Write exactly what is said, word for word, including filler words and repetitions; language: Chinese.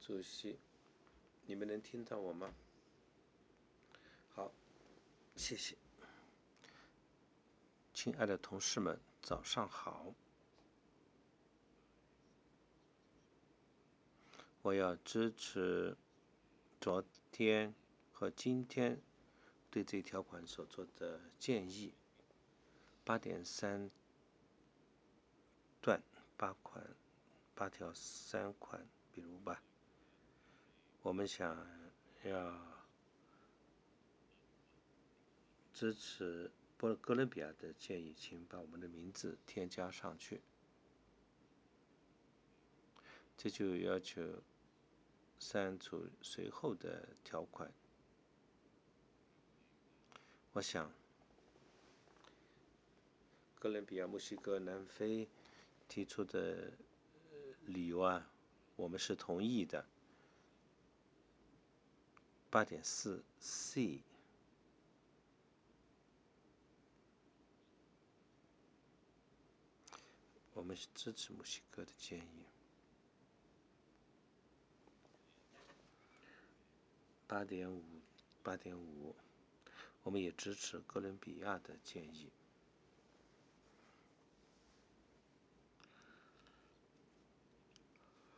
主席，你们能听到我吗？好，谢谢。亲爱的同事们，早上好。我要支持昨天和今天对这条款所做的建议。八点三段八款八条三款，比如吧，我们想要支持波哥伦比亚的建议，请把我们的名字添加上去。这就要求删除随后的条款。我想哥伦比亚、墨西哥、南非提出的理由啊，我们是同意的。八点四 C， 我们是支持墨西哥的建议。八点五 八点五，我们也支持哥伦比亚的建议。